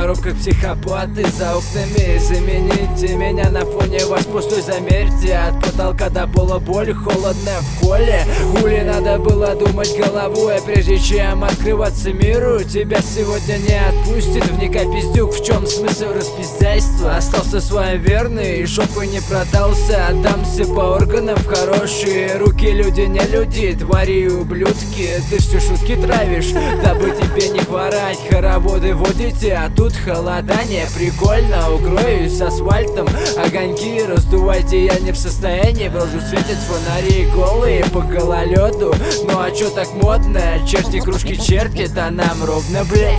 коробках психопаты за окнами. Замените меня на фоне вас пустой, замерьте. От потолка до пола боль, холодно в холле. Хули надо было думать головой, прежде чем открываться миру. Тебя сегодня не отпустит, вникай, пиздюк, в чем смысл распиздяйства? Остался своим верный, жопой не продался. Отдамся по органам в хорошие руки. Люди не люди, твари и ублюдки. Ты все шутки травишь, дабы тебе не хворать. Хороводы водите, а тут холодание. Прикольно, укроюсь асфальтом. Огоньки раздувайте, я не в состоянии. В розу светят фонари голые по гололеду. Ну а чё так модно? Черти кружки чертят, а нам ровно, блядь.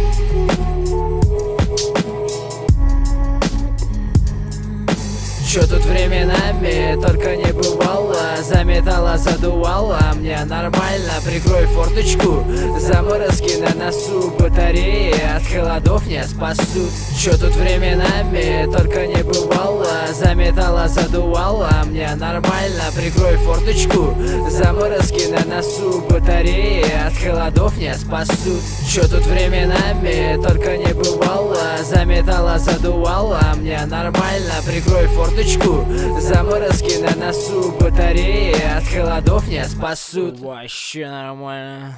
Чё тут временами только не бывало. Заметала, задувала, мне нормально. Прикрой форточку, заморозки на носу. Батареи от холодов не спасут. Чё тут временами только не бывало. Заметала, задувала, мне нормально. Прикрой форточку, заморозки на носу. Батареи от холодов не спасут. Чё тут временами только не бывало. Заметала, задувала, мне нормально. Прикрой форточку, заморозки на носу. Батареи от холодов не спасут. Вообще нормально.